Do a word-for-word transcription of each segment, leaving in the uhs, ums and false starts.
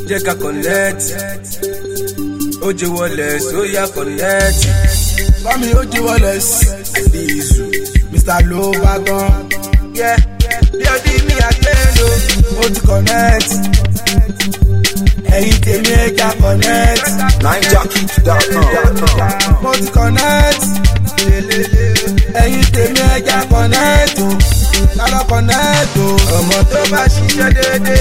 jẹ́ ká connect. Oje Wallace, ó yá connect. Bami Oje Wallace, Adizu, Mister Lobagan. Yeah, bí ọdún mi àgbẹ̀rò, Mo ti connect. Ẹ̀yin tèmi ẹja connect. Niger Kick dot com. Mo ti connect. Ẹ̀yin tèmi ẹja connect o. Kálọ̀ connect o. ọmọ tó bá ṣiṣẹ́ déédéé,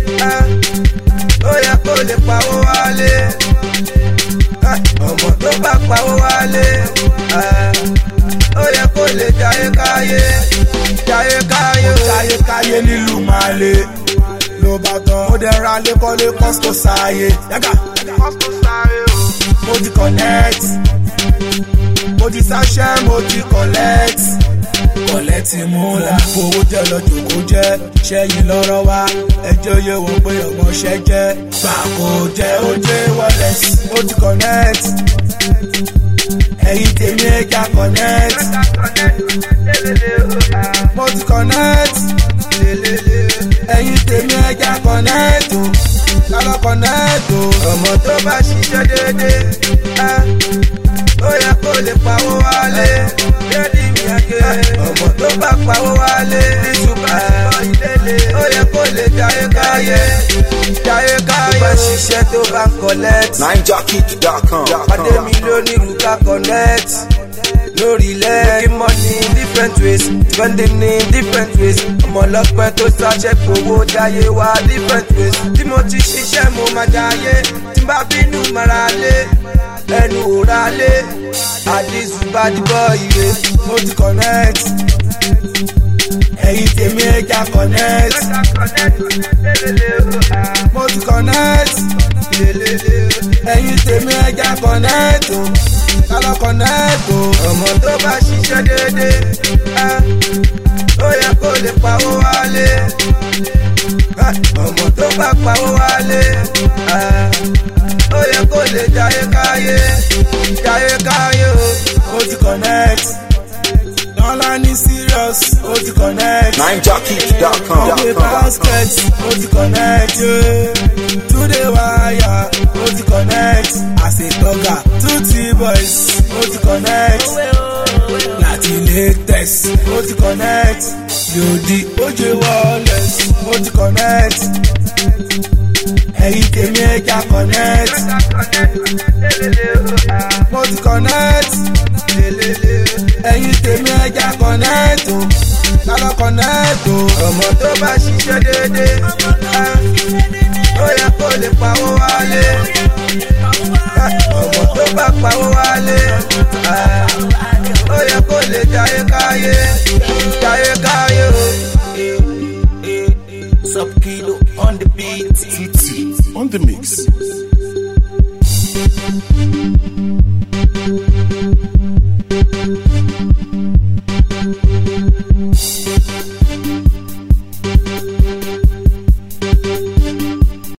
ó yẹ kó lè pawó wálé. Ọmọ tó bá pawó wálé, ó yẹ kó lè jayé káyé. Jayé káyé o. Jayé káyé nílùú Màlé. Ló bá tán. Mo dẹ̀ ra lé kọ́lé kọ́sítò sáyé. Yàgà. Kọ́sítò sáré o. Mo ti connect. Mo ti sáṣẹ́, mo ti collect. Collect múlá. Fowó jẹ́ lọ́jọ́ kó jẹ́. Ṣẹ́yìn lọ́rọ̀ wá. Ẹjọ́ yẹ wọ́n pé ọmọọṣẹ́ jẹ́. Gbà kó jẹ́ Oje Wallace. Mo ti connect. Ẹ̀yin tèmi ẹja connect. Mo ti connect. Ẹ̀yin tèmi ẹja connect o. Kálọ̀ connect o. Ọmọ tó bá ṣiṣẹ́ déédéé, ó yẹ kó lè pawó wálé. Dédì mi àgé. Ọmọ tó bá pawó wálé. Ìṣùpá ìdílé. Ó yẹ kó lè jayé káyé. Jayé káyé. Tó bá ṣiṣẹ́ tó bá collect. Niger Kick dot com. Pàdé mi lónìí Luka connect. Lórí ilẹ̀ making money in different ways, spending in different ways. Ọmọ ọlọ́pẹ́ tó ṣàṣẹ gbowó jayé wá different ways. Tí mo ti ṣiṣẹ́ mo máa jayé. Tí n bá bínú mara lé. Ẹnu òra lé. Adizu bad boy ire. Mo ti connect. Ẹ̀yin tèmi ẹja connect. Mo ti connect. Ẹ̀yin tèmi ẹja connect o. Kálọ̀ connect o. Ọmọ tó bá ṣiṣẹ́ déédéé, ó yẹ kó lè pawó wálé. Ọmọ tó bá pawó wálé, ó yẹ kó lè jayé káyé. Jayé káyé o. Mo ti connect. Dọ́là ní serious. Mo ti connect. Niger Kick dot com. Ọ̀gbẹ́ basket. Mo ti connect. Today wire. Mo ti connect. Àṣetọ́gà. Two T-boys. Mo ti connect. Láti latest. Mo ti connect. Yòdì Oje Wallace. Mo ti connect. Ẹ̀yin tèmi ẹja connect. Mo ti connect. Ẹ̀yin tèmi ẹja connect o. Kálọ̀ connect o. Ọmọ tó bá ṣiṣẹ́ déédéé, ó yẹ kó lè pawó wálé. Ọmọ tó bá pawó wálé, ó yẹ kó lè jayé káyé. Jayé káyé o. Sub Kilo on the beat. Titi on the mix.